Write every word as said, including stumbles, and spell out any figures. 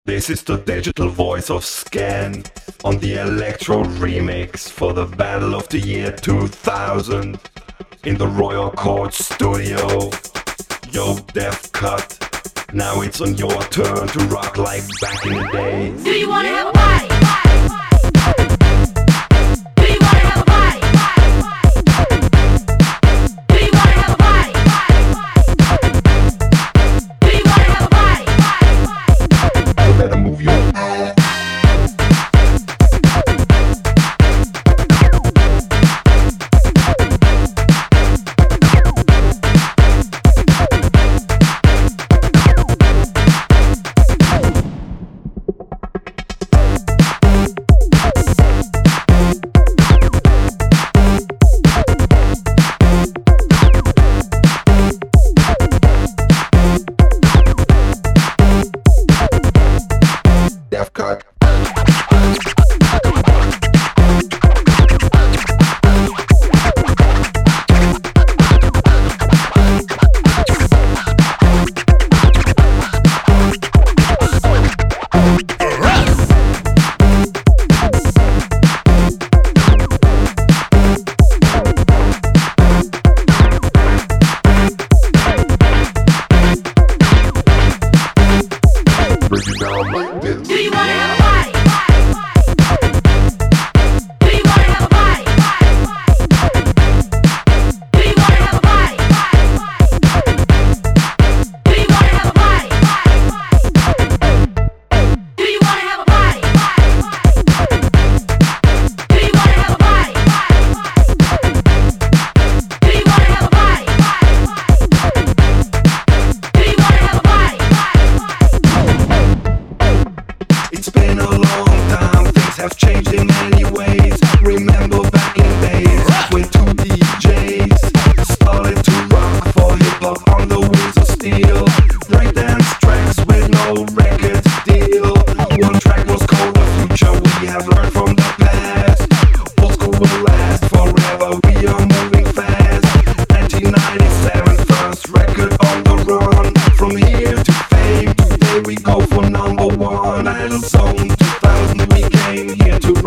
This is the digital voice of Scan on the Electro remix for the Battle of the Year two thousand in the Royal Court Studio. Yo, Def Cut, now it's on your turn to rock like back in the day. Do you wanna have a party? Do you wanna have a party? Do you wanna have a party? Do you wanna have a party? You better move your ass. Def Cut. Break it down like this. Do you wanna have a party? Do you wanna have a party? Do you wanna have a party? Do you wanna have a party? Do you wanna have a party? Do you wanna have a party? Do you wanna have a party? Do you wanna have a party? It's been a long time, things have changed in many ways. Remember back in days when two D Js started to rock for hip hop on the wheels of steel. Breakdance tracks with no record deal. One track was called The Future, we have learned from the past. Old school will last forever, we are moving fast. nineteen ninety-seven, first record on the run. From here to fame, today we go for number one. Battle Zone two thousand, we came here to